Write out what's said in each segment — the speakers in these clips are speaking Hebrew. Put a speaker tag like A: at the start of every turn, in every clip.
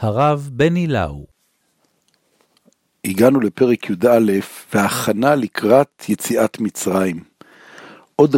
A: הרב בני לאו.
B: הגענו לפרק י"א וההכנה לקראת יציאת מצרים. עוד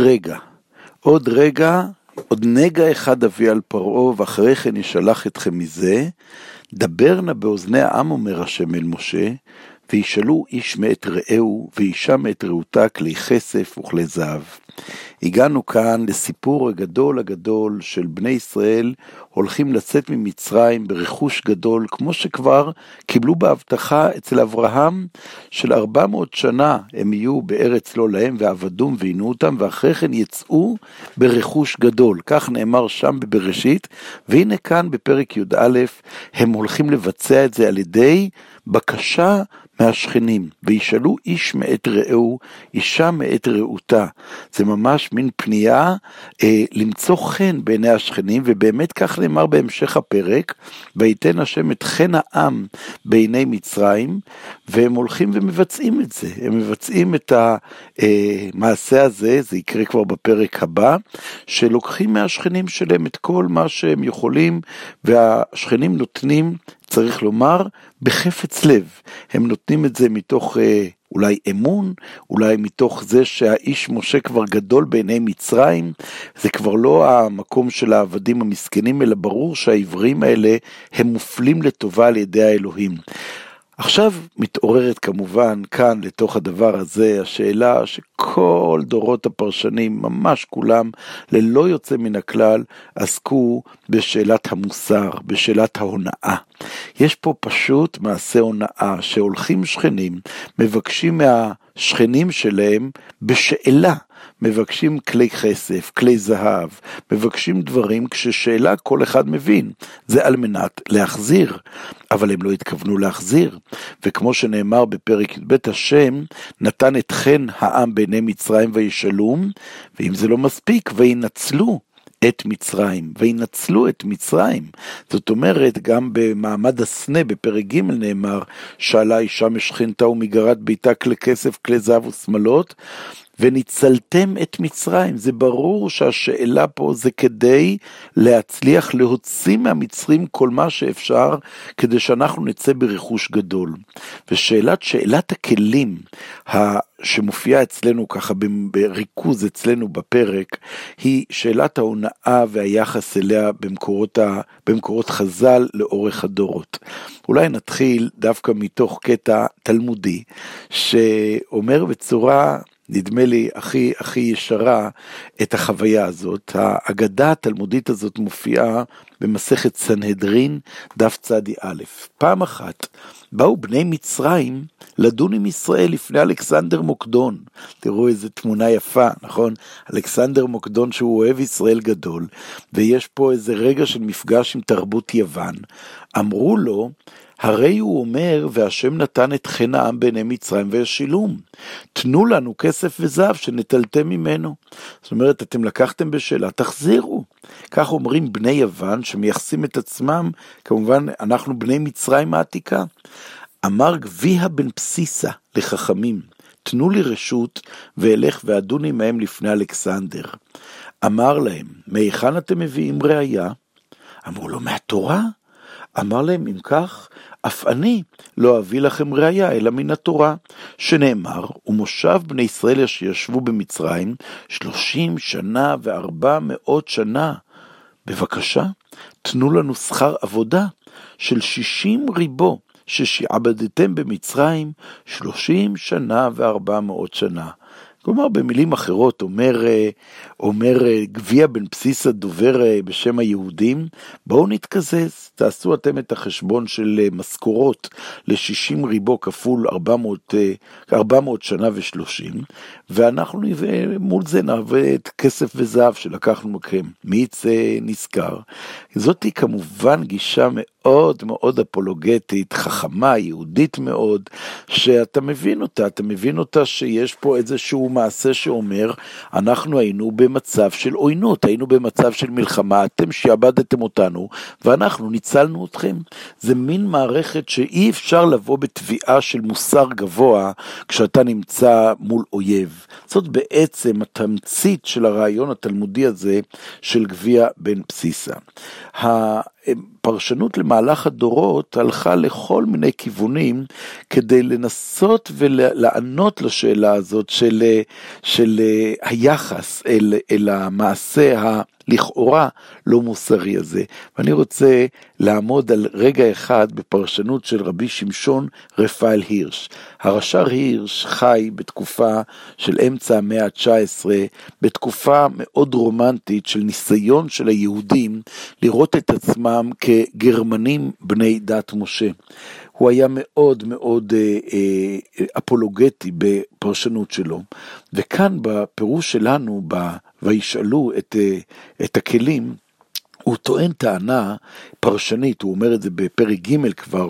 B: נגע אחד אביא על פרעה, ואחרי כן ישלח אתכם מזה. דבר נא באוזני העם, אומר השם אל משה, וישאלו איש מאת רעהו, ואישה מאת רעותה, כלי כסף וכלי זהב. הגענו כאן לסיפור הגדול של בני ישראל, הולכים לצאת ממצרים ברכוש גדול, כמו שכבר קיבלו בהבטחה אצל אברהם, של 400 שנה הם יהיו בארץ לא להם, ועבדום ועינו אותם, ואחרי כן יצאו ברכוש גדול. כך נאמר שם בבראשית, והנה כאן בפרק י"א, הם הולכים לבצע את זה על ידי בקשה מהשכנים, וישאלו איש מאת רעהו, אישה מאת רעותה. זה ממש מין פנייה למצוא חן בעיני השכנים, ובאמת כך נאמר בהמשך הפרק, ויתן השם את חן העם בעיני מצרים, והם הולכים ומבצעים את זה, הם מבצעים את המעשה הזה, זה יקרה כבר בפרק הבא, שלוקחים מהשכנים שלהם את כל מה שהם יכולים, והשכנים נותנים, צריך לומר, בחפץ לב. הם נותנים את זה מתוך אולי אמון, אולי מתוך זה שהאיש משה כבר גדול בעיני מצרים, זה כבר לא המקום של העבדים המסכנים, אלא ברור שהעברים האלה הם מופלים לטובה על ידי האלוהים. עכשיו מתעוררת כמובן כאן לתוך הדבר הזה השאלה שכל דורות הפרשנים, ממש כולם, ללא יוצא מן הכלל, עסקו בשאלת המוסר, בשאלת ההונאה. יש פה פשוט מעשה הונאה, שהולכים שכנים, מבקשים מהשכנים שלהם בשאלה, מבקשים כלי כסף, כלי זהב, מבקשים דברים כששאלה כל אחד מבין, זה על מנת להחזיר, אבל הם לא התכוונו להחזיר, וכמו שנאמר בפרק י"ב, השם נתן את חן העם בעיני מצרים וישאלום, ואם זה לא מספיק, וינצלו את מצרים, זאת אומרת, גם במעמד הסנה בפרק ג' נאמר, שאלה אישה משכנתה ומגרת ביתה כלי כסף, כלי זהב ושמלות, וניצלתם את מצרים. זה ברור שהשאלה פה זה כדי להצליח להוציא מהמצרים כל מה שאפשר, כדי שאנחנו נצא ברכוש גדול. ושאלת הכלים שמופיעה אצלנו ככה בריכוז אצלנו בפרק, היא שאלת ההונאה והיחס אליה במקורות חז"ל לאורך הדורות. אולי נתחיל דווקא מתוך קטע תלמודי, שאומר בצורה נדמה לי הכי ישרה את החוויה הזאת. האגדה התלמודית הזאת מופיעה במסכת סנהדרין דף צדי א'. פעם אחת באו בני מצרים לדון עם ישראל לפני אלכסנדר מוקדון. תראו איזה תמונה יפה, נכון? אלכסנדר מוקדון שהוא אוהב ישראל גדול, ויש פה איזה רגע של מפגש עם תרבות יוון. אמרו לו, הרי הוא אומר, והשם נתן את חן העם בעיני מצרים וישילום. תנו לנו כסף וזהב שנטלתם ממנו. זאת אומרת, אתם לקחתם בשאלה, תחזירו. כך אומרים בני יוון שמייחסים את עצמם, כמובן אנחנו בני מצרים העתיקה. אמר גביע בן פסיסה לחכמים, תנו לי רשות ואלך ואדון עמהם לפני אלכסנדר. אמר להם, מהיכן אתם מביאים ראיה? אמרו לו, מהתורה? אמר להם, אם כך, אף אני לא אביא לכם ראיה, אלא מן התורה, שנאמר, ומושב בני ישראל שישבו במצרים 30 שנה ו400 שנה. בבקשה, תנו לנו שכר עבודה של 60 ריבו, ששעבדתם במצרים 30 שנה ו400 שנה. כלומר, במילים אחרות, אומר גביע בן פסיסה דובר בשם היהודים, בואו נתקזז, תעשו אתם את החשבון של משכורות ל-60 ריבו כפול 400 שנה ו30, ואנחנו מול זה נעווה את כסף וזהב שלקחנו מכם. מי יצא נזכר? זאת היא כמובן גישה מאוד מאוד אפולוגטית, חכמה, יהודית מאוד, שאתה מבין אותה שיש פה איזשהו מעשה שאומר, אנחנו היינו במצב של עוינות, היינו במצב של מלחמה, אתם שעבדתם אותנו, ואנחנו ניצלנו אתכם. זה מין מערכת שאי אפשר לבוא בתביעה של מוסר גבוה, כשאתה נמצא מול אויב. זאת בעצם התמצית של הרעיון התלמודי הזה, של גביע בן פסיסה. פרשנות למהלך הדורות הלכה לכל מיני כיוונים כדי לנסות ולענות לשאלה הזאת של היחס אל המעשה לכאורה לא מוסרי הזה. ואני רוצה לעמוד על רגע אחד בפרשנות של רבי שמשון רפאל הירש. הרש"ר הירש חי בתקופה של אמצע המאה ה-19, בתקופה מאוד רומנטית של ניסיון של היהודים לראות את עצמם כגרמנים בני דת משה. הוא היה מאוד מאוד אפולוגטי בפרשנות שלו, וכאן בפירוש שלנו, וישאלו את הכלים, הוא טוען טענה פרשנית, הוא אומר את זה בפרק ג' כבר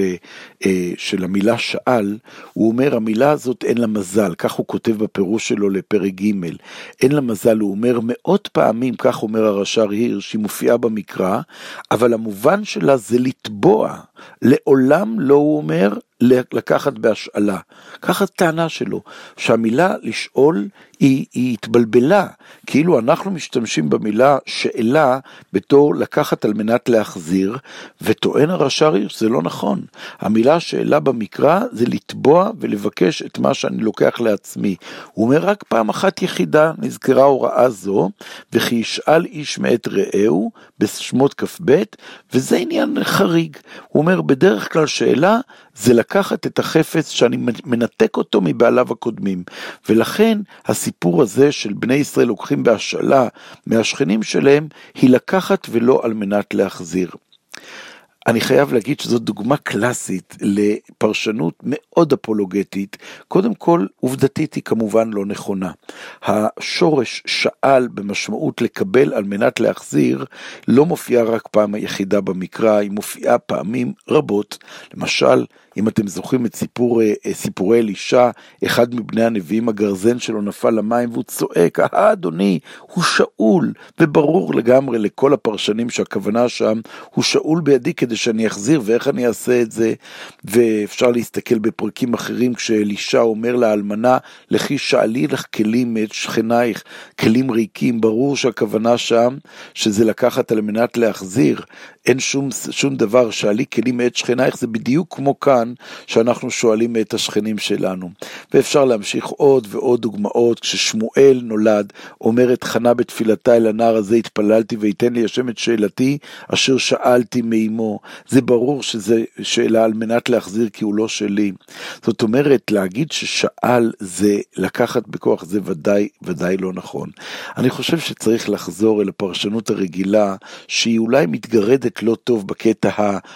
B: של המילה שאל, הוא אומר המילה הזאת אין לה מזל, כך הוא כותב בפירוש שלו לפרק ג', אין לה מזל, הוא אומר מאות פעמים, כך אומר הרש"ר הירש, שהיא מופיעה במקרא, אבל המובן שלה זה לתבוע, לעולם לא הוא אומר לקחת בהשאלה, ככה טענה שלו, שהמילה לשאול היא התבלבלה, כאילו אנחנו משתמשים במילה שאלה בתור לקחת על מנת להחזיר, וטוען הרש"ר הירש זה לא נכון, המילה שאלה במקרא זה לתבוע ולבקש את מה שאני לוקח לעצמי, הוא אומר רק פעם אחת יחידה נזכרה הוראה זו, וכי ישאל איש מאת רעהו בשמות כ"ב, וזה עניין חריג, הוא אומר בדרך כלל שאלה זה לקחת את החפץ שאני מנתק אותו מבעליו הקודמים, ולכן הסיפור הזה של בני ישראל לוקחים בהשאלה מהשכנים שלהם, היא לקחת ולא על מנת להחזיר. אני חייב להגיד שזו דוגמה קלאסית לפרשנות מאוד אפולוגטית, קודם כל עובדתית היא כמובן לא נכונה. השורש שאל במשמעות לקבל על מנת להחזיר, לא מופיעה רק פעם היחידה במקרא, היא מופיעה פעמים רבות, למשל אם אתם זוכרים את סיפורי אלישע, אחד מבני הנביאים הגרזן שלו נפל למים והוא צועק, אדוני, הוא שאול, וברור לגמרי לכל הפרשנים שהכוונה שם, הוא שאול בידי כדי שאני אחזיר, ואיך אני אעשה את זה, ואפשר להסתכל בפרקים אחרים, כשאלישע אומר לאלמנה, לכי שאלי לך כלים את שכנייך, כלים ריקים, ברור שהכוונה שם, שזה לקחת על מנת להחזיר, אין שום דבר, שאלי כלים את שכנייך, זה בדיוק כמו כאן, שאנחנו שואלים את השכנים שלנו. ואפשר להמשיך עוד ועוד דוגמאות, כששמואל נולד, אומרת חנה בתפילתה אל הנער הזה, התפללתי ויתן לי השם את שאלתי, אשר שאלתי מאמו. זה ברור שזה שאלה על מנת להחזיר, כי הוא לא שלי. זאת אומרת, להגיד ששאל זה לקחת בכוח, זה ודאי לא נכון. אני חושב שצריך לחזור אל הפרשנות הרגילה, שהיא אולי מתגרדת לא טוב בקטע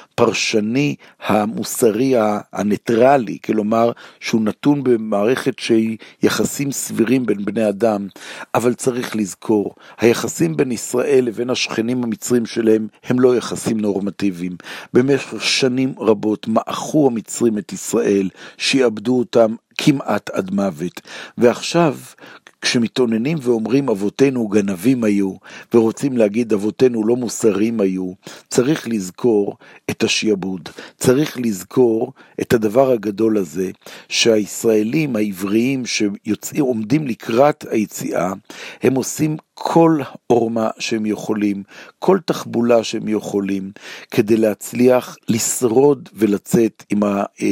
B: הפרשני, המוסרי, הניטרלי, כלומר שהוא נתון במערכת שהיא יחסים סבירים בין בני אדם, אבל צריך לזכור, היחסים בין ישראל לבין השכנים המצרים שלהם הם לא יחסים נורמטיביים. במשך שנים רבות מעכו המצרים את ישראל, שיעבדו אותם כמעט עד מוות, ועכשיו כשמתעוננים ואומרים אבותינו גנבים היו, ורוצים להגיד אבותינו לא מוסריים היו, צריך לזכור את השיעבוד, צריך לזכור את הדבר הגדול הזה, שהישראלים העבריים שעומדים לקראת היציאה, הם עושים כל עורמה שהם יכולים, כל תחבולה שהם יכולים, כדי להצליח לשרוד ולצאת עם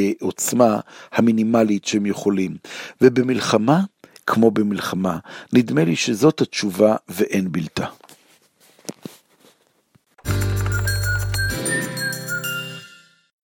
B: העוצמה המינימלית שהם יכולים. ובמלחמה, כמו במלחמה, נדמה לי שזאת התשובה ואין בלתה.